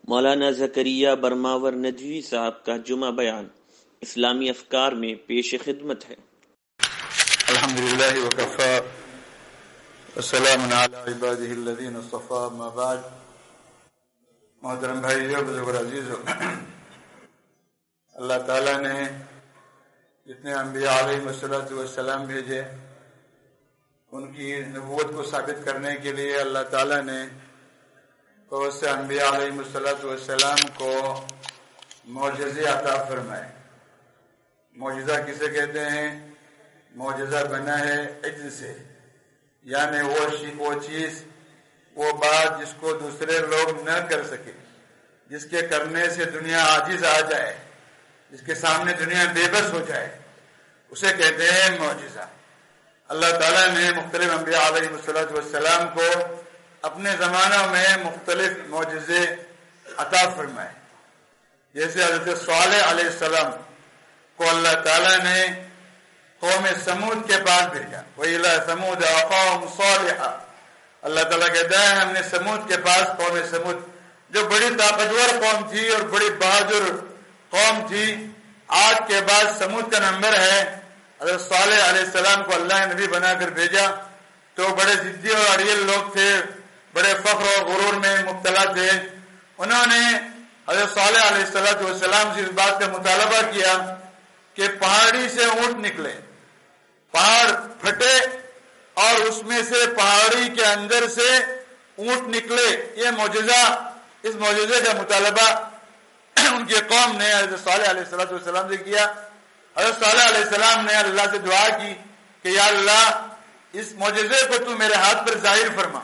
مولانا زکریا برماور ندوی صاحب کا جمعہ بیان اسلامی افکار میں پیش خدمت ہے۔ الحمدللہ وکفا وسلام علی عبادہ الذین اصطفی، اما بعد۔ محترم بھائیو، بزرگ عزیزو، اللہ تعالیٰ نے جتنے انبیاء علیہ السلام بھیجے، ان کی نبوت کو ثابت کرنے کے لیے اللہ تعالیٰ نے بہت سے انبیاء علیہ السلام کو معجزے عطا فرمائے۔ معجزہ کسے کہتے ہیں؟ معجزہ بنا ہے عجز سے، یعنی وہ چیز، وہ بات جس کو دوسرے لوگ نہ کر سکے، جس کے کرنے سے دنیا عاجز آ جائے، جس کے سامنے دنیا بے بس ہو جائے، اسے کہتے ہیں معجزہ۔ اللہ تعالیٰ نے مختلف انبیاء علیہ السلام کو اپنے زمانوں میں مختلف معجزے عطا فرمائے۔ جیسے حضرت صالح علیہ السلام کو اللہ تعالیٰ نے قوم سمود کے پاس بھیجا، وَإِلَىٰ ثَمُودَ أَخَاهُمْ صَالِحًا۔ اللہ تعالیٰ کہتا ہے ہم نے سمود کے پاس، قوم سمود جو بڑی طاقتور قوم تھی اور بڑی بہادر قوم تھی، آج کے بعد سمود کا نمبر ہے۔ حضرت صالح علیہ السلام کو اللہ نے نبی بنا کر بھیجا تو بڑے ضدی اور اڑیل لوگ تھے، بڑے فخر اور غرور میں مبتلا تھے۔ انہوں نے حضرت صالح علیہ السلام سے اس بات کا مطالبہ کیا کہ پہاڑی سے اونٹ نکلے، پہاڑ پھٹے اور اس میں سے پہاڑی کے اندر سے اونٹ نکلے۔ یہ معجزہ، اس معجزے کا مطالبہ ان کی قوم نے حضرت صالح علیہ السلام سے کیا۔ حضرت صالح علیہ السلام نے اللہ سے دعا کی کہ یا اللہ اس معجزے کو تو میرے ہاتھ پر ظاہر فرما۔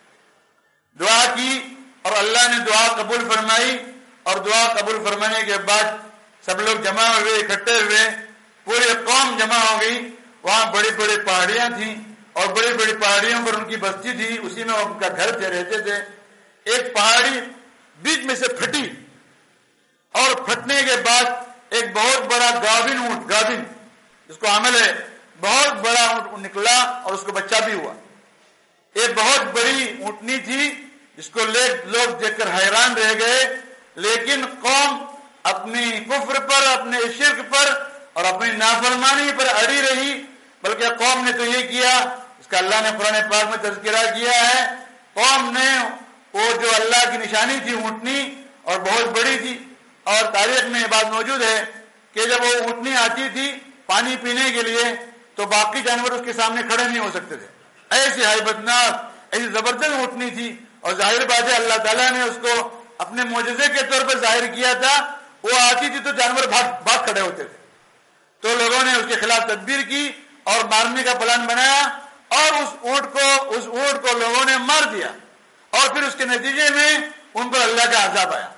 دعا کی اور اللہ نے دعا قبول فرمائی، اور دعا قبول فرمانے کے بعد سب لوگ جمع ہوئے، اکٹھے ہوئے، پوری قوم جمع ہو گئی۔ وہاں بڑی بڑی پہاڑیاں تھیں اور بڑی بڑی پہاڑیوں پر ان کی بستی تھی، اسی میں ان کا گھر تھے، رہتے تھے۔ ایک پہاڑی بیچ میں سے پھٹی اور پھٹنے کے بعد ایک بہت بڑا گابن اونٹ، گابن جس کو عمل ہے، بہت بڑا اونٹ نکلا اور اس کو بچہ بھی ہوا۔ ایک بہت بڑی اونٹنی تھی جس کو لوگ دیکھ کر حیران رہ گئے، لیکن قوم اپنی کفر پر، اپنے شرک پر اور اپنی نافرمانی پر اڑی رہی۔ بلکہ قوم نے تو یہ کیا، اس کا اللہ نے قرآن پاک میں تذکرہ کیا ہے، قوم نے وہ جو اللہ کی نشانی تھی اونٹنی اور بہت بڑی تھی، اور تاریخ میں یہ بات موجود ہے کہ جب وہ اونٹنی آتی تھی پانی پینے کے لیے تو باقی جانور اس کے سامنے کھڑے نہیں ہو سکتے تھے، ایسی ہیبت ناک، ایسی زبردست اونٹنی تھی۔ اور ظاہر بات ہے اللہ تعالیٰ نے اس کو اپنے معجزے کے طور پر ظاہر کیا تھا۔ وہ آتی تھی تو جانور بھاگ کھڑے ہوتے تھے، تو لوگوں نے اس کے خلاف تدبیر کی اور مارنے کا پلان بنایا، اور اس اونٹ کو لوگوں نے مار دیا، اور پھر اس کے نتیجے میں ان پر اللہ کا عذاب آیا۔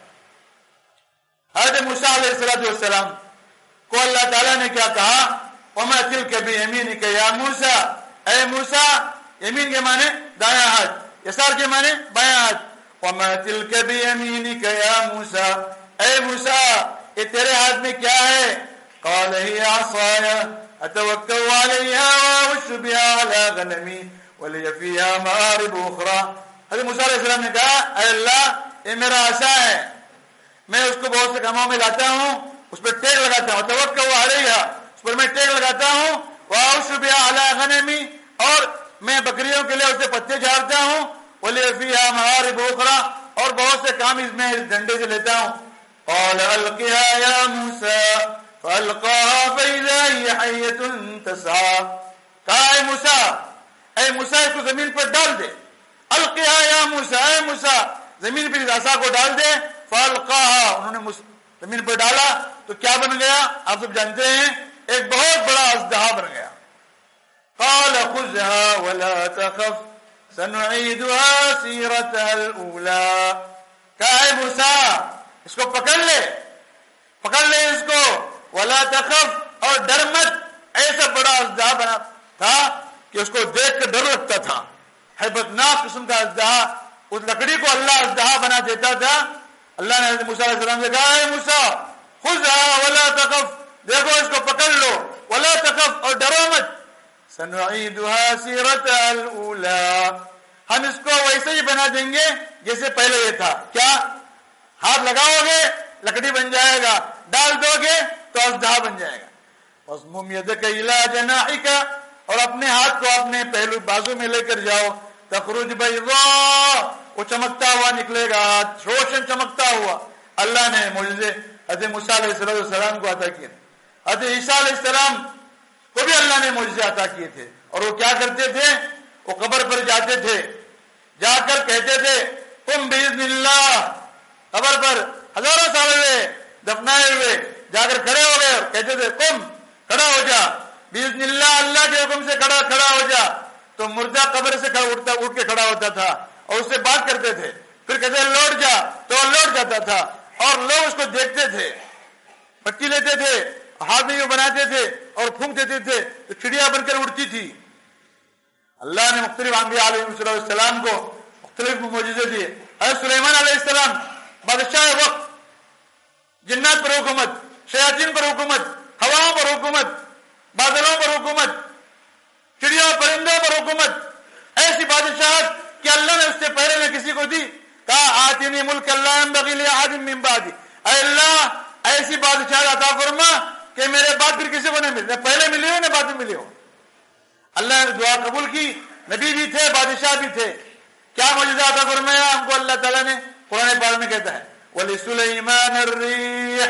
حضرت موسیٰ علیہ السلام کو اللہ تعالیٰ نے کیا کہا؟ وَمَا تِلْكَ بِيَمِينِكَ يَا موسیٰ، اے موسیٰ، یمین کے معنی دایاں ہاتھ، یسار کے معنی بایاں ہاتھ۔ وَمَا تِلْكَ بِيَمِينِكَ يَا موسیٰ، اے موسیٰ یہ تیرے ہاتھ میں کیا ہے؟ قَالَ هِيَ عَصَايَ أَتَوَكَّلُ عَلَيْهَا وَأَهُشُّ بِهَا عَلَىٰ غَنَمِي وَلِيَ فِيهَا مَآرِبُ أُخْرَىٰ۔ حضرت موسیٰ علیہ السلام نے کہا اے اللہ یہ میرا عصا ہے، میں اس کو بہت سے کاموں میں لاتا ہوں، اس پر ٹیک لگاتا ہوں، توکل علیہا، اس پر میں ٹیک لگاتا ہوں، وَأَحُشُّ بِهَا عَلَىٰ غَنَمِي، اور میں بکریوں کے لیے اسے پتے جھاڑتا ہوں، وَلِيَ فِيهَا مَآرِبُ أُخْرَىٰ، اور بہت سے کام اس میں اس ڈنڈے سے لیتا ہوں۔ قَالَ أَلْقِهَا يَا مُوسَىٰ فَأَلْقَاهَا فَإِذَا هِيَ حَيَّةٌ تَسْعَىٰ۔ کہا اے موسیٰ اس کو زمین پر ڈال دے۔ القیہا یا موسیٰ، اے موسیٰ زمین پر اس عصا کو ڈال دے۔ فَأَلْقَاهَا، انہوں نے زمین پر ڈالا تو کیا بن گیا؟ آپ سب جانتے ہیں، ایک بہت بڑا اژدہا بن گیا۔ قَالَ خُذْهَا وَلَا تَخَفْ سَنُعِيدُهَا سِيرَتَهَا الْأُولَىٰ۔ کہا اے موسیٰ اس کو پکڑ لے اس کو، وَلَا تَخَفْ، اور ڈر مت۔ ایسا بڑا اژدہا بنا تھا کہ اس کو دیکھ کر ڈر لگتا تھا، ہیبتناک قسم کا اژدہا۔ اس لکڑی کو اللہ اژدہا بنا دیتا تھا۔ اللہ نے حضرت موسیٰ علیہ السلام سے کہا اے موسیٰ خذها ولا تخف، دیکھو اس کو پکڑ لو، ولا تخف، اور ڈرو مت۔ سنعیدها سیرتها الاولی، ہم اس کو ویسے ہی بنا دیں گے جیسے پہلے یہ تھا۔ کیا؟ ہاتھ لگاؤ گے لکڑی بن جائے گا، ڈال دو گے تو اژدہا بن جائے گا۔ وَاضْمُمْ يَدَكَ إِلَىٰ جَنَاحِكَ، اور اپنے ہاتھ کو اپنے پہلو بازو میں لے کر جاؤ، تخرج بیضاء، وہ چمکتا ہوا نکلے گا، روشن چمکتا ہوا۔ اللہ نے معجزے حضرت موسیٰ علیہ السلام کو عطا کیے، حضرت عیسیٰ علیہ السلام کو بھی اللہ نے معجزے عطا کیے تھے۔ اور وہ کیا کرتے تھے؟ وہ قبر پر جاتے تھے، جا کر کہتے تھے قم بإذن اللہ، قبر پر ہزاروں سال ہوئے دفنائے ہوئے جا کر کھڑے ہو گئے اور کہتے تھے قم، کھڑا ہو جا، بإذن اللہ، اللہ کے حکم سے کھڑا ہو جا۔ تو مردہ قبر سے اٹھ کے کھڑا ہوتا تھا اور اس سے بات کرتے تھے، پھر کہتے لوٹ جا تو لوٹ جاتا تھا، اور لوگ اس کو دیکھتے تھے، مٹی لیتے تھے، ہاتھ میں بناتے تھے اور پھونک دیتے تھے تو چڑیا بن کر اڑتی تھی۔ اللہ نے مختلف انبیاء علیہ السلام کو مختلف معجزے دیے۔ حضرت سلیمان علیہ السلام بادشاہ وقت، جنات پر حکومت، شیاطین پر حکومت، ہواؤں پر حکومت، بادلوں پر حکومت، چڑیوں پرندوں پر حکومت، ایسی بادشاہت کہ اللہ نے اس سے پہلے نہ کسی کو دی۔ کہا آتینی ملک لا ينبغی لأحد من بعدی، اے اللہ ایسی بادشاہت عطا فرما کہ میرے بعد پھر کسی کو نہیں ملی، نہ پہلے ملی ہو نہ بعد میں ملی ہو۔ اللہ نے دعا قبول کی، نبی بھی تھے، بادشاہ بھی تھے۔ کیا معجزہ عطا فرمایا ہم کو اللہ تعالیٰ نے؟ قرآن پاک میں کہتا ہے وَلِسُلَيْمَانَ الرِّيحَ،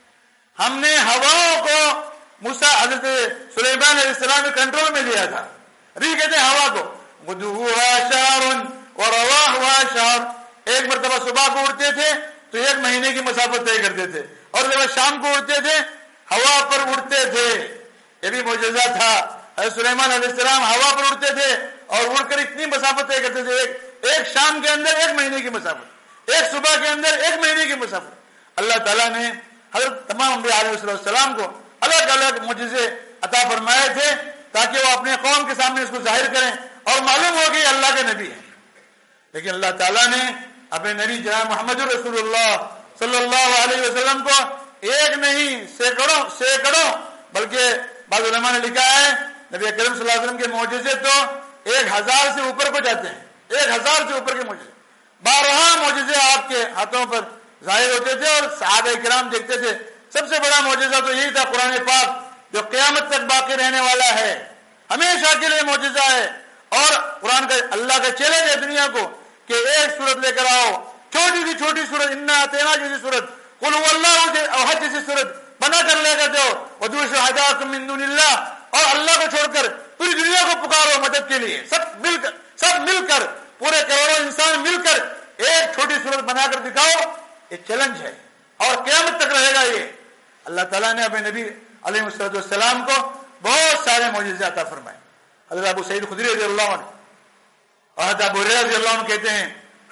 ہم نے ہواؤں کو موسیٰ حضرت سلیمان علیہ السلام کے کنٹرول میں دیا تھا۔ ریح کہتے ہیں ہوا کو، غُدُوُّهَا شَهْرٌ وَرَوَاحُهَا شَهْرٌ، ایک مرتبہ صبح کو اڑتے تھے تو 1 مہینے کی مسافت طے کرتے تھے، اور جب شام کو اڑتے تھے ہوا پر اڑتے تھے۔ یہ بھی معجزہ تھا، حضرت سلیمان علیہ السلام ہوا پر اڑتے تھے اور اڑ کر اتنی مسافت طے کرتے تھے، ایک شام کے اندر 1 مہینے کی مسافت، ایک صبح کے اندر 1 مہینے کی مسافت۔ اللہ تعالیٰ نے حضرت تمام انبیاء علیہ السلام کو الگ الگ معجزے عطا فرمائے تھے تاکہ وہ اپنے قوم کے سامنے اس کو ظاہر کریں اور معلوم ہو کہ اللہ کے نبی ہیں۔ لیکن اللہ تعالیٰ نے اپنے نبی جناب محمد رسول اللہ صلی اللہ علیہ وسلم کو ایک نہیں سینکڑوں بلکہ بعض علماء نے لکھا ہے نبی کریم صلی اللہ علیہ وسلم کے معجزے تو 1000 سے اوپر کو جاتے ہیں، 1000 سے اوپر کے معجزے، 12 معجزے آپ کے ہاتھوں پر ظاہر ہوتے تھے اور صحابہ کرام دیکھتے تھے۔ سب سے بڑا معجزہ تو یہی تھا قرآن پاک، جو قیامت تک باقی رہنے والا ہے، ہمیشہ کے لیے معجزہ ہے۔ اور قرآن کا اللہ کا چیلنج ہے دنیا کو کہ ایک صورت لے کر آؤ، چھوٹی سی چھوٹی صورت، انا اعطیناک جیسی صورت، قل هو اللہ احد جیسی صورت بنا کر لے کر دو، وادعوا شہداءکم من دون اللہ، اور اللہ کو چھوڑ کر پوری دنیا کو پکارو مدد کے لیے، سب مل کر پورے کروڑوں انسان مل کر ایک چھوٹی صورت بنا کر دکھاؤ۔ یہ چیلنج ہے اور قیامت تک رہے گا یہ۔ اللہ تعالیٰ نے اپنے نبی علیہ السلام کو بہت سارے معجزے عطا فرمائے۔ حضرت ابو سعید خدری رضی اللہ عنہ اور حضرت ابو ہریرہ رضی اللہ عنہ کہتے ہیں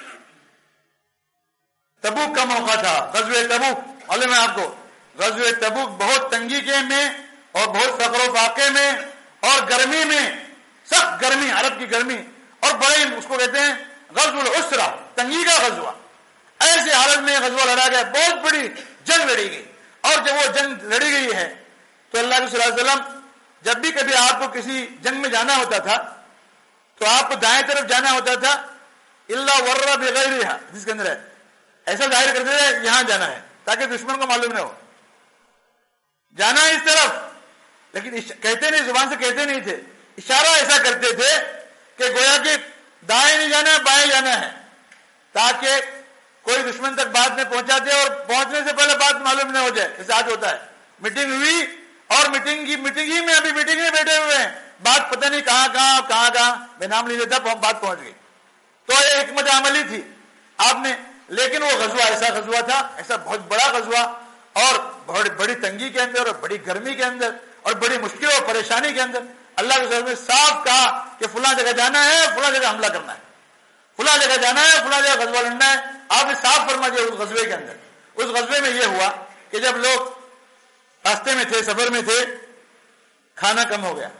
تبوک کا موقع تھا، غزوہ تبوک، معلوم ہے آپ کو غزوہ تبوک بہت تنگی کے میں اور بہت فقر و فاقے میں اور گرمی میں، سخت گرمی، عرب کی گرمی، اور بڑے اس کو کہتے ہیں غزوہ العسرہ، تنگی کا غزوہ۔ ایسی حالت میں غزوہ لڑا گیا، بہت بڑی جنگ لڑی گئی، اور جب وہ جنگ لڑی گئی ہے تو اللہ کے صلی اللہ علیہ وسلم جب بھی کبھی آپ کو کسی جنگ میں جانا ہوتا تھا تو آپ کو دائیں طرف جانا ہوتا تھا، اللہ ورہ بغیرہا، جس کے اندر ہے ایسا ظاہر کرتے تھے یہاں جانا ہے تاکہ دشمن کو معلوم نہ ہو، جانا اس طرف، لیکن کہتے نہیں، زبان سے کہتے نہیں تھے، اشارہ ایسا کرتے تھے کہ گویا کہ دائیں نہیں جانا ہے بائیں جانا ہے، تاکہ کوئی دشمن تک بات میں پہنچا دے اور پہنچنے سے پہلے بات معلوم نہ ہو جائے۔ جیسے آج ہوتا ہے میٹنگ ہوئی اور میٹنگ ہی میں ابھی میٹنگ میں بیٹھے ہوئے ہیں، بات پتہ نہیں کہاں میں نام نہیں لیتا، بات پہنچ گئی۔ تو یہ حکمت عملی تھی آپ نے، لیکن وہ غزوہ ایسا غزوہ تھا، ایسا بہت بڑا غزوہ، اور بہت بڑی تنگی کے اندر اور بڑی گرمی کے اندر اور بڑی مشکل اور پریشانی کے اندر اللہ کے رسول نے صاف کہا کہ فلاں جگہ جانا ہے، فلاں جگہ حملہ کرنا ہے، فلاں جگہ جانا ہے، فلاں جگہ غزوہ لڑنا ہے۔ آپ نے صاف فرما دیا اس غزوے کے اندر۔ اس غزوے میں یہ ہوا کہ جب لوگ راستے میں تھے، سفر میں تھے، کھانا کم ہو گیا،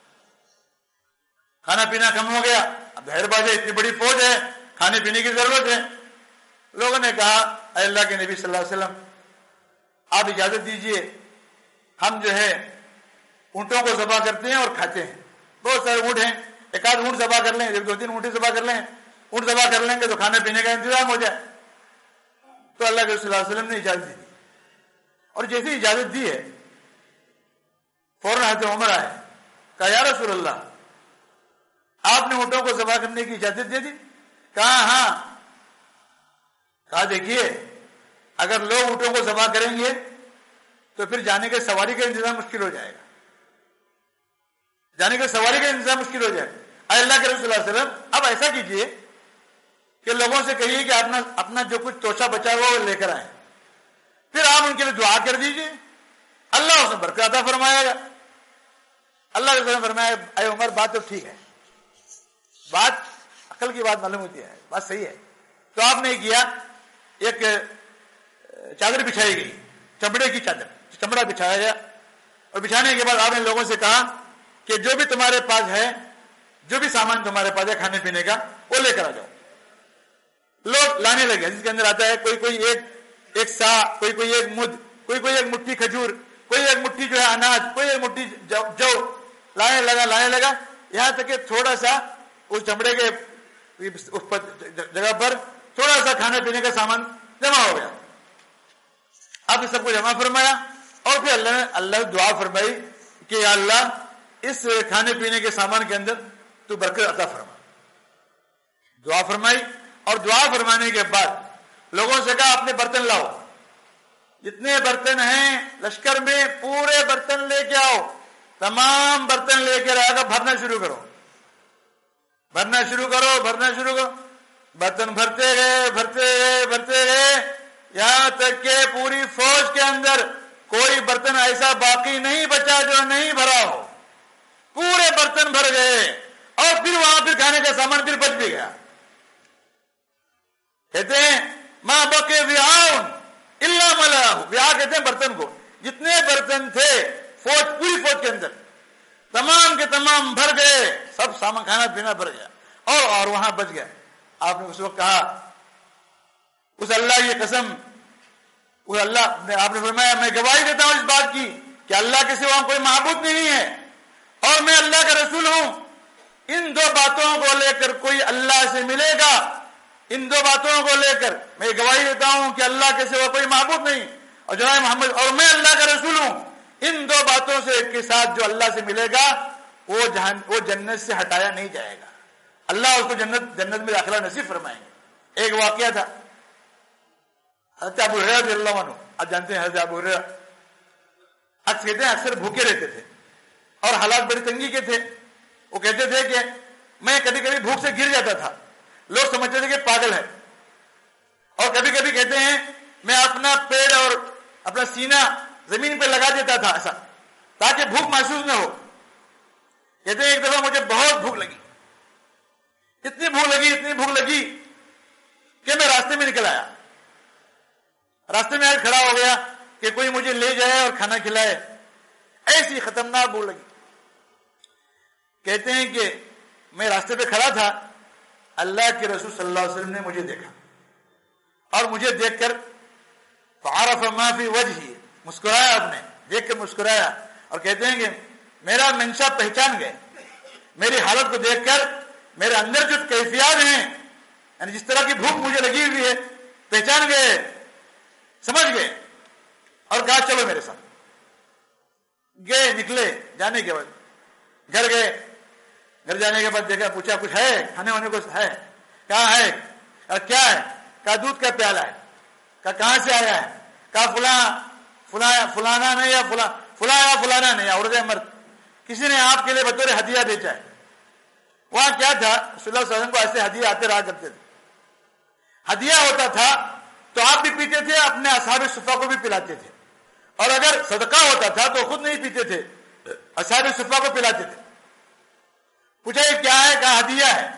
کھانا پینا کم ہو گیا۔ اب ظاہر بات ہے اتنی بڑی فوج ہے، کھانے پینے کی ضرورت ہے۔ لوگوں نے کہا اے اللہ کے نبی صلی اللہ علیہ وسلم آپ اجازت دیجئے، ہم جو ہے اونٹوں کو ذبح کرتے ہیں اور کھاتے ہیں، بہت سارے اونٹ ہیں، ایک آدھ اونٹ ذبح کر لیں، 2-3 اونٹیں ذبح کر لیں، اونٹ ذبح کر لیں گے تو کھانے پینے کا انتظام ہو جائے۔ تو اللہ کے رسول صلی اللہ علیہ وسلم نے اجازت دی، اور جیسے اجازت دی ہے فوراً حضرت عمر آئے، کہا یا رسول اللہ آپ نے اونٹوں کو ذبح کرنے کی اجازت دے دی؟ کہا ہاں۔ کہا دیکھیے اگر لوگ اونٹوں کو ذبح کریں گے تو پھر جانے کے سواری کا انتظام مشکل ہو جائے گا، جانے کے سواری کا انتظام مشکل ہو جائے گا۔ اے اللہ کے رسول صلی اللہ علیہ وسلم اب ایسا کیجئے کہ لوگوں سے کہیے کہ اپنا جو کچھ توشہ بچا ہوا وہ لے کر آئیں، پھر آپ ان کے لیے دعا کر دیجئے، اللہ اس میں برکت عطا فرمائے گا۔ اللہ کے رسول نے فرمایا اے عمر بات تو ٹھیک ہے، بات عقل کی بات معلوم ہوتی ہے، بات صحیح ہے۔ تو آپ نے کیا، ایک چادر بچھائی گئی، چمڑے کی چادر، چمڑا بچھایا گیا، اور بچھانے کے بعد آپ نے لوگوں سے کہا کہ جو بھی تمہارے پاس ہے، جو بھی سامان تمہارے پاس ہے کھانے پینے کا وہ لے کر آ جاؤ۔ لوگ لانے لگے، جس کے اندر آتا ہے کوئی ایک سا، کوئی ایک مد، کوئی ایک مٹھی کھجور، کوئی ایک مٹھی جو ہے اناج، کوئی ایک مٹھی جو لانے لگا، یہاں تک کہ تھوڑا سا اس چمڑے کے جگہ پر تھوڑا سا کھانے پینے کا سامان جمع ہو گیا۔ اب سب کو جمع فرمایا، اور پھر اللہ نے دعا فرمائی کہ یا اللہ اس کھانے پینے کے سامان کے اندر تو برکت عطا فرما۔ دعا فرمائی، اور دعا فرمانے کے بعد لوگوں سے کہا اپنے برتن لاؤ، جتنے برتن ہیں لشکر میں پورے برتن لے کے آؤ، تمام برتن لے کے آ کر بھرنا شروع کرو، برتن بھرتے گئے یہاں تک کہ پوری فوج کے اندر کوئی برتن ایسا باقی نہیں بچا جو نہیں بھرا ہو، پورے برتن بھر گئے، اور پھر وہاں پھر کھانے کا سامان پھر بچ بھی گیا۔ کہتے ہیں ماں بقی وعاء الا ملأہ، وعاء کہتے ہیں برتن کو، جتنے برتن تھے پوری فوج کے اندر تمام کے تمام بھر گئے، سب سامان کھانا پینا بھر گیا، اور وہاں بچ گیا۔ آپ نے اس وقت کہا اس اللہ کی قسم، اس اللہ نے، آپ نے فرمایا میں گواہی دیتا ہوں اس بات کی کہ اللہ کے سوا کوئی معبود نہیں ہے، اور میں اللہ کا رسول ہوں۔ ان دو باتوں کو لے کر کوئی اللہ سے ملے گا، ان دو باتوں کو لے کر میں گواہی دیتا ہوں کہ اللہ کے سوا کوئی معبود نہیں، اور جناب محمد، اور میں اللہ کا رسول ہوں۔ ان دو باتوں سے کے ساتھ جو اللہ سے ملے گا وہ جنت سے ہٹایا نہیں جائے گا، اللہ اس کو جنت میں داخلہ نصیب فرمائیں گے۔ ایک واقعہ تھا، حضرت ابو ہریرہ رضی اللہ عنہ، آپ جانتے ہیں حضرت ابو ہریرہ کہتے ہیں اکثر بھوکے رہتے تھے اور حالات بڑی تنگی کے تھے۔ وہ کہتے تھے کہ میں کبھی کبھی بھوک سے گر جاتا تھا، لوگ سمجھتے تھے کہ پاگل ہے، اور کبھی کبھی کہتے ہیں میں اپنا پیڑ اور اپنا سینہ زمین پہ لگا دیتا تھا ایسا تاکہ بھوک محسوس نہ ہو۔ کہتے ہیں ایک دفعہ مجھے بہت بھوک لگی، اتنی بھوک لگی کہ میں راستے میں نکل آیا، راستے میں کھڑا ہو گیا کہ کوئی مجھے لے جائے اور کھانا کھلائے، ایسی خطرناک بھوک لگی۔ کہتے ہیں کہ میں راستے پہ کھڑا تھا، اللہ کے رسول صلی اللہ علیہ وسلم نے مجھے دیکھا، اور مجھے دیکھ کر فعرف ما فی وجہی، مسکرایا، آپ نے دیکھ کر مسکرایا، اور کہتے ہیں کہ میرا منشا پہچان گئے، میری حالت کو دیکھ کر میرے اندر جو کیفیات ہیں، یعنی جس طرح کی بھوک مجھے لگی ہوئی ہے، پہچان گئے، سمجھ گئے، اور کہا چلو میرے ساتھ۔ گئے، نکلے، جانے کے بعد گھر گئے، گھر جانے کے بعد دیکھا، پوچھا کچھ ہے کھانے وانے کو؟ ہے۔ کہاں ہے؟ کیا ہے؟ کہا دودھ کا پیالہ ہے۔ کہا کہاں سے آیا ہے؟ کہا فلانا نہیں، یا فلانا نہیں، عورت ہے مرد، کسی نے آپ کے لیے بطور ہدیہ بیچا ہے۔ وہاں کیا تھا، صلی اللہ علیہ وسلم کو ایسے ہدیہ آتے رہا کرتے تھے، ہدیہ ہوتا تھا تو آپ بھی پیتے تھے، اپنے اصحاب صفہ کو بھی پلاتے تھے، اور اگر صدقہ ہوتا تھا تو خود نہیں پیتے تھے، اصحاب صفہ کو پلاتے تھے۔ پوچھا یہ کیا ہے؟ کہا ہدیہ ہے۔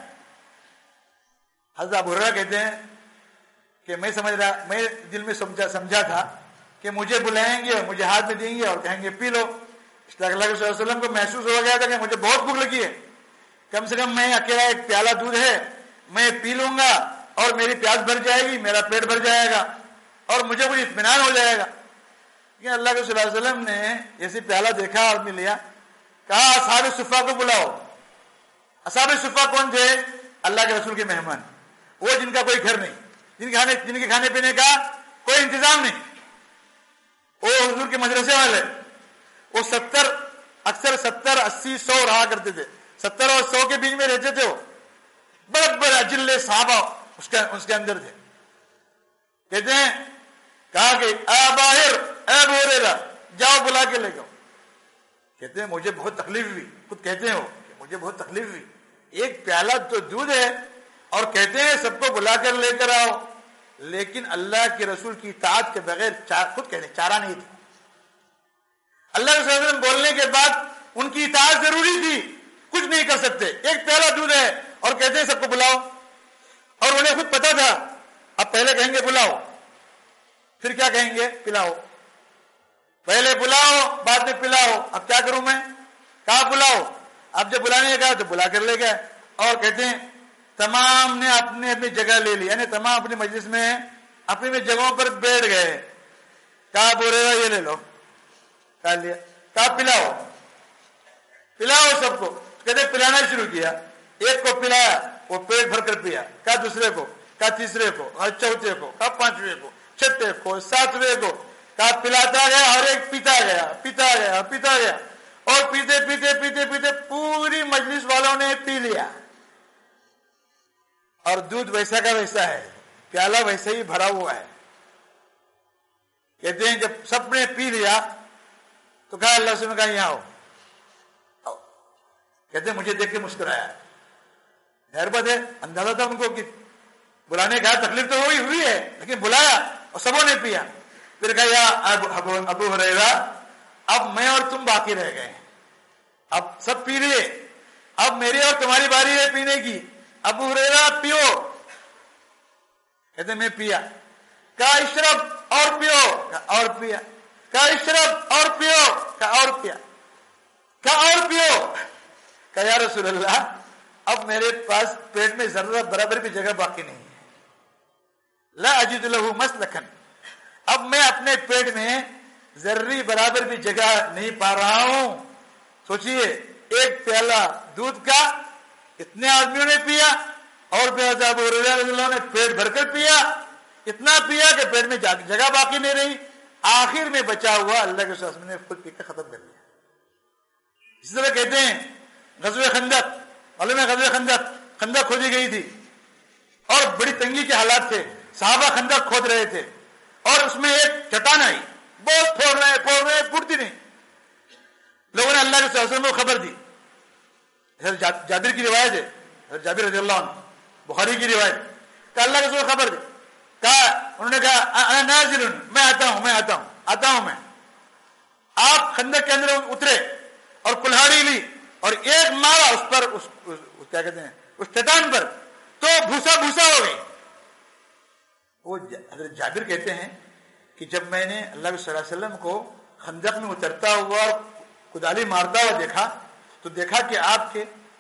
حضرت ابو ہریرہ کہتے ہیں کہ میں دل میں سمجھا تھا کہ مجھے بلائیں گے، مجھے ہاتھ میں دیں گے اور کہیں گے پی لو۔ اس لیے اللہ صلی اللہ علیہ وسلم کو محسوس ہو گیا تھا کہ مجھے بہت بھوک لگی ہے، کم سے کم میں اکیلا ایک پیالہ دودھ ہے میں پی لوں گا اور میری پیاس بھر جائے گی، میرا پیٹ بھر جائے گا اور مجھے کچھ اطمینان ہو جائے گا۔ لیکن اللہ کے صلی اللہ علیہ وسلم نے جیسے پیالہ دیکھا اور پی لیا، کہا اصحاب صفہ کو بلاؤ۔ اصحاب صفہ کون تھے؟ اللہ کے رسول کے مہمان، وہ جن کا کوئی گھر نہیں، جن کے کھانے پینے کا کوئی انتظام نہیں. وہ حضور کے مدرسے والے وہ 70 80 100 رہا کرتے تھے. 70 اور 100 کے بیچ میں رہتے تھے. وہ بڑے بڑے اجلے صحابہ اس کے اندر تھے. کہتے ہیں کہا کہ اے باہر اے ابو ہریرہ جاؤ بلا کے لے جاؤ. کہتے ہیں مجھے بہت تکلیف ہوئی. خود کہتے ہیں وہ مجھے بہت تکلیف ہوئی. ایک پیالہ تو دودھ ہے اور کہتے ہیں سب کو بلا کر لے کر آؤ. لیکن اللہ کے رسول کی اطاعت کے بغیر خود کہتے ہیں چارہ نہیں تھا. اللہ کے رسول بولنے کے بعد ان کی اطاعت ضروری تھی. کچھ نہیں کر سکتے. ایک پیالہ دودھ ہے اور کہتے ہیں سب کو بلاؤ. اور انہیں خود پتا تھا اب پہلے کہیں گے بلاؤ, پھر کیا کہیں گے پلاؤ. پہلے بلاؤ بعد میں پلاؤ. اب کیا کروں میں؟ کہا بلاؤ. اب جب بلانے کا تو بلا کر لے گئے. اور کہتے ہیں تمام نے اپنے اپنی جگہ لے لی, یعنی تمام اپنی مجلس میں اپنی جگہوں پر بیٹھ گئے. کہا بول رہے یہ لے لو. کہا لیا. کہا پلاؤ پلاؤ سب کو. کہتے پلانا شروع کیا. ایک کو پلایا وہ پیٹ بھر کر پیا. کہا دوسرے کو, کہا تیسرے کو, کہا چوتھے کو, کہا پانچویں کو, چھٹے کو, ساتویں کو. کہا پلاتا گیا اور ایک پیتا گیا. اور پیتے پوری مجلس والوں نے پی لیا. اور دودھ ویسا کا ویسا ہے, پیالہ ویسے ہی بھرا ہوا ہے. کہتے ہیں جب سب نے پی لیا تو کہا اللہ سے کہا یہاں آؤ. کہتے ہیں مجھے دیکھ کے مسکرایا. خیر بات ہے, اندازہ تھا ان کو کہ بلانے کا تکلیف تو ہوئی ہے, لیکن بلایا اور سبوں نے پیا. پھر کہا یا ابو ہریرہ اب میں اور تم باقی رہ گئے. اب سب پی لیے, اب میری اور تمہاری باری ہے پینے کی. ابو ہریرہ پیو. کہتے میں پیا. کہا اشرب اور پیو. کہا اور پیا. کہا اشرب اور پیو. کہا اور پیا. کہا اور پیو. کہا یا رسول اللہ اب میرے پاس پیٹ میں ذرہ برابر بھی جگہ باقی نہیں ہے. لا اجد له مسلکا, اب میں اپنے پیٹ میں ذرہ برابر بھی جگہ نہیں پا رہا ہوں. سوچئے ایک پیالہ دودھ کا اتنے آدمیوں نے پیا اور ابو ہریرہ رضی اللہ عنہ نے پیٹ بھر کر پیا. اتنا پیا کہ پیٹ میں جگہ باقی نہیں رہی. آخر میں بچا ہوا اللہ کے رسول نے خود پی کر ختم کر دیا. اسی طرح کہتے ہیں غزوہ خندق, معلوم ہے غزوہ خندق کھودی گئی تھی اور بڑی تنگی کے حالات تھے. صحابہ خندق کھود رہے تھے اور اس میں ایک چٹان آئی, بہت پھوڑ رہے پھوٹتی نہیں. لوگوں نے اللہ کے رسول صلی اللہ علیہ وسلم کو خبر دی. جابر کی روایت ہے, جابر رضی اللہ عنہ, بخاری کی روایت. کہ اللہ کے رسول کو خبر دی. انہوں نے کہا انا نازل, میں آتا ہوں. آپ خندق کے اندر اترے اور کلہاڑی لی اور ایک مارا اس پر, کیا کہتے ہیں اس چٹان پر, تو بھوسا ہو گئی. وہ حضرت جابر کہتے ہیں کہ جب میں نے اللہ صلی اللہ علیہ وسلم کو خندق میں اترتا ہوا اور کدالی مارتا ہوا دیکھا تو دیکھا کہ آپ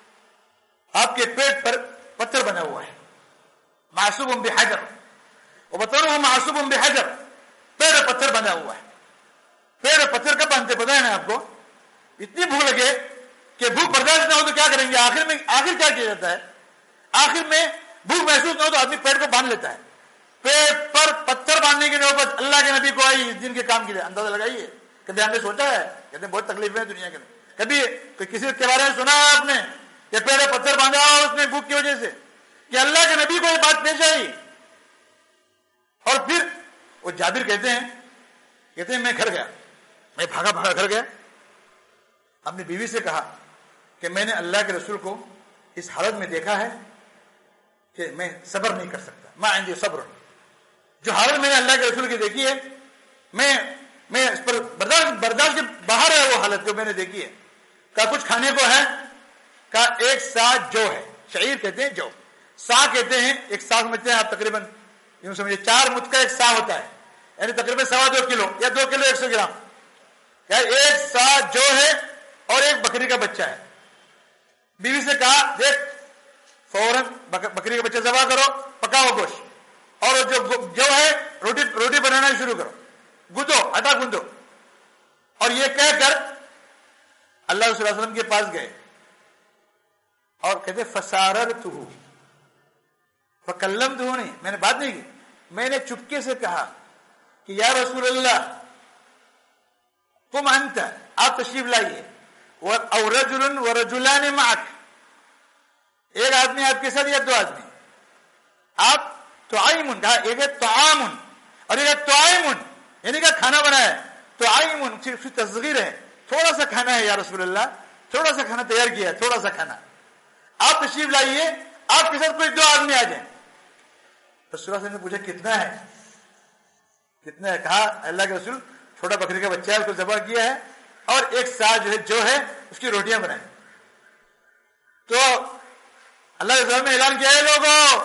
کے پیٹ پر پتھر بنا ہوا ہے, معصوب بحجر. وبطنه معصوب بحجر, پیڑ پتھر بنا ہوا ہے. پیڑ پتھر کب باندھتے پتہ ہے نا آپ کو؟ اتنی بھوک لگے کہ بھوک برداشت نہ ہو تو کیا کریں گے؟ آخر کیا کیا جاتا ہے؟ آخر میں بھوک محسوس نہ ہو تو آدمی پیٹ کو باندھ لیتا ہے. پیٹ پر پتھر باندھنے کی نوبت اللہ کے نبی کو آئی اس دن کے کام کے لیے. اندازہ لگائیے. کبھی ہم نے سوچا ہے؟ کہتے ہیں بہت تکلیف ہے دنیا کے اندر. کبھی کسی کے بارے میں سنا ہے آپ نے کہ پیڑ پتھر باندھا ہوا اس نے بھوک کی وجہ سے؟ کہ اللہ کے نبی کو یہ بات پیش آئی. اور پھر وہ جابر کہتے ہیں میں گھر گیا, میں بھاگا گھر گیا. اپنی بیوی سے کہا کہ میں نے اللہ کے رسول کو اس حالت میں دیکھا ہے کہ میں صبر نہیں کر سکتا. ما عندي صبر. جو حالت میں نے اللہ کے رسول کی دیکھی ہے میں اس پر برداشت کے باہر ہے. وہ حالت جو میں نے دیکھی ہے. کہا کچھ کھانے کو ہے؟ کہا ایک سا جو ہے, شعیر کہتے ہیں جو, سا کہتے ہیں ایک سا سمجھتے ہیں آپ, تقریباً یوں سمجھے 4 مد کا ایک سا ہوتا ہے, یعنی تقریباً 2.25 کلو یا 2 کلو 100 گرام. ایک سا جو ہے اور ایک بکری کا بچہ ہے. بیوی سے کہا دیکھ فوراً بکری کا بچہ ذبح کرو, پکاؤ گوشت, اور جو ہے روٹی بنانا شروع کرو, گندو آٹا گندو. اور یہ کہہ کر اللہ صلی اللہ علیہ وسلم کے پاس گئے اور کہتے فساررتہ, فکلمتہ نہیں, میں نے بات نہیں کی, میں نے چپکے سے کہا کہ یا رسول اللہ قم انت، آپ تشریف لائیے، اور رجل ورجلان معک، ایک آدمی آپ کے ساتھ یا دو آدمی، آپ طعیم کہا، ایک ہے طعام اور ایک ہے طعیم، یعنی کہ کھانا بنایا ہے، طعیم صرف تصغیر ہے، تھوڑا سا کھانا ہے یا رسول اللہ، تھوڑا سا کھانا تیار کیا ہے، تھوڑا سا کھانا، آپ تشریف لائیے، آپ کے ساتھ کوئی دو آدمی آ جائیں۔ رسول اللہ نے پوچھا کتنا ہے، کتنا ہے؟ کہا اللہ کے رسول چھوٹا بکری کا بچہ ہے، اس کو ذبح کیا ہے، اور ایک سا جو ہے اس کی روٹیاں بنائیں۔ تو اللہ کے رسول نے اعلان کیا ہے، لوگوں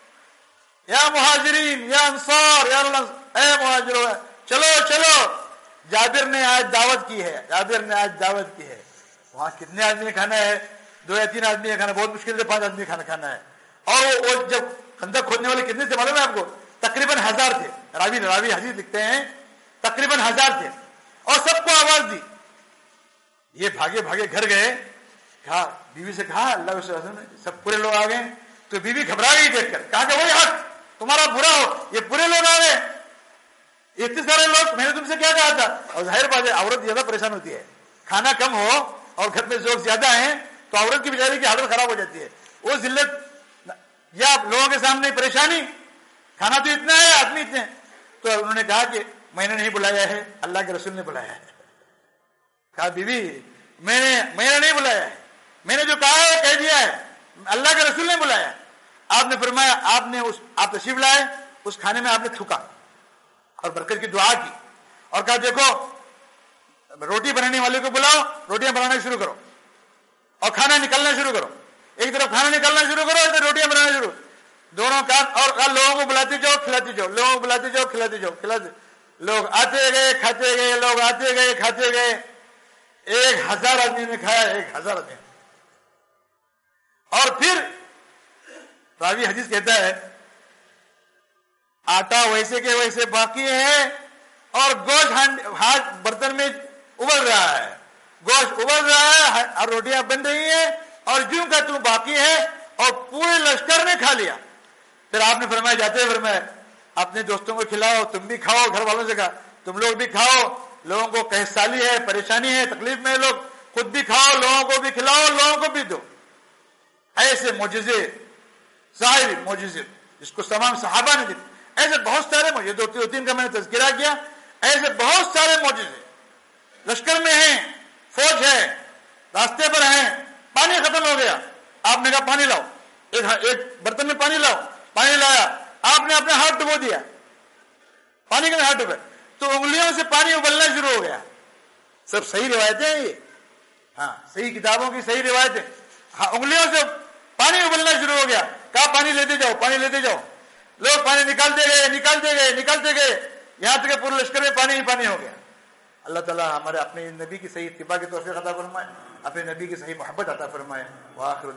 یا مہاجرین یا انصار یا اے مہاجروں، چلو چلو، جابر نے آج دعوت کی ہے، جابر نے آج دعوت کی ہے۔ وہاں کتنے آدمی نے کھانا ہے؟ 2 یا 3 آدمی کا کھانا بہت مشکل سے 5 آدمی کھانا کھانا ہے۔ اور وہ جب خندق کھودنے والے کتنے تھے معلوم ہے آپ کو؟ تقریباً 1000 تھے، راوی حدیث لکھتے ہیں تقریباً 1000 تھے، اور سب کو آواز دی، یہ بھاگے بھاگے گھر گئے، کہا بیوی سے، کہا اللہ کے رسول نے سب پورے لوگ آ گئے، تو بیوی گھبرا گئی دیکھ کر، کہا کہ وہی حق تمہارا برا ہو، یہ پورے لوگ آ گئے، اتنے سارے لوگ، میں نے تم سے کیا کہا تھا؟ اور ظاہر بات ہے عورت زیادہ پریشان ہوتی ہے، کھانا کم ہو اور گھر میں لوگ زیادہ ہیں تو عورت کی بیچاری کی حالت خراب ہو جاتی ہے، وہ ذلت یا لوگوں کے سامنے پریشانی، کھانا تو اتنا ہے، آدمی اتنے، تو انہوں نے کہا کہ میں نے نہیں بلایا ہے، اللہ کے رسول نے بلایا ہے۔ کہا بیوی میں نے نہیں بلایا ہے، میں نے جو کہا ہے کہہ دیا ہے، اللہ کے رسول نے بلایا۔ آپ نے فرمایا، آپ تشریف لائے، اس کھانے میں آپ نے تھوکا اور برکت کی دعا کی، اور کہا دیکھو روٹی بنانے والے کو بلاؤ، روٹیاں بنانا شروع کرو اور کھانا نکلنا شروع کرو، ایک طرف کھانا نکلنا شروع کرو، ایک طرف روٹیاں بنانا شروع، دونوں کام، اور لوگوں کو بلاتے جاؤ کھلاتے جاؤ، لوگوں کو بلاتے جاؤ کھلاتے جاؤ، لوگ آتے گئے کھاتے گئے، لوگ آتے گئے کھاتے گئے، 1000 آدمی نے کھایا، 1000 آدمی۔ اور پھر راوی حدیث کہتا ہے آٹا ویسے کے ویسے باقی ہے، اور گوشت برتن میں ابل رہا ہے، گوشت ابل رہا ہے اور روٹیاں بن رہی ہیں، اور جوں کا توں باقی ہے، اور پورے لشکر نے کھا لیا۔ پھر آپ نے فرمایا، جاتے ہوئے فرمایا اپنے دوستوں کو کھلاؤ، تم بھی کھاؤ، گھر والوں سے کہا تم لوگ بھی کھاؤ، لوگوں کو قحط سالی ہے، پریشانی ہے، تکلیف میں لوگ، خود بھی کھاؤ، لوگوں کو بھی کھلاؤ، لوگوں کو بھی دو۔ ایسے معجزے، ظاہری معجزے جس کو تمام صحابہ نے دیکھے، ایسے بہت سارے معجزے، 2-3 کا میں نے تذکرہ کیا، ایسے بہت سارے معجزے لشکر میں ہیں، فوج ہے، راستے پر ہیں، پانی ختم ہو گیا، آپ نے کہا پانی لاؤ، ایک برتن میں پانی لاؤ، پانی لایا، آپ نے اپنا ہاتھ ڈبو دیا، پانی کے ہاتھ ڈبے تو انگلیوں سے پانی ابلنا شروع ہو گیا۔ سب صحیح روایتیں ہیں یہ، ہاں صحیح کتابوں کی صحیح روایتیں، ہاں انگلیوں سے پانی ابلنا شروع ہو گیا، کہا پانی لیتے جاؤ، پانی لیتے جاؤ، لوگ پانی نکالتے گئے یہاں تک کہ پورے لشکر میں پانی ہی پانی ہو گیا۔ اللہ تعالیٰ ہمارے اپنے نبی کی صحیح اتباع کی توفیق عطا فرمائے، اپنے نبی کی صحیح محبت عطا فرمائے۔ وآخر